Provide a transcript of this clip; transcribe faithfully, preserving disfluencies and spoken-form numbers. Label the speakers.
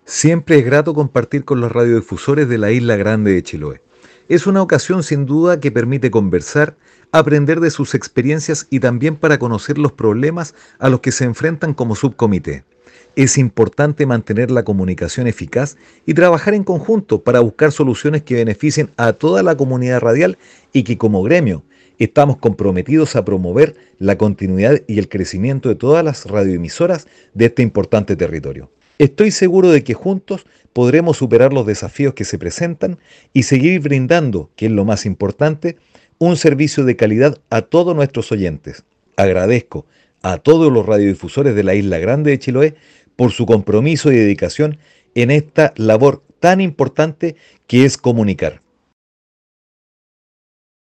Speaker 1: Siempre es grato compartir con los radiodifusores de la Isla Grande de Chiloé. Es una ocasión sin duda que permite conversar, aprender de sus experiencias y también para conocer los problemas a los que se enfrentan como subcomité. Es importante mantener la comunicación eficaz y trabajar en conjunto para buscar soluciones que beneficien a toda la comunidad radial y que como gremio estamos comprometidos a promover la continuidad y el crecimiento de todas las radioemisoras de este importante territorio. Estoy seguro de que juntos podremos superar los desafíos que se presentan y seguir brindando, que es lo más importante, un servicio de calidad a todos nuestros oyentes. Agradezco a todos los radiodifusores de la Isla Grande de Chiloé por su compromiso y dedicación en esta labor tan importante que es comunicar.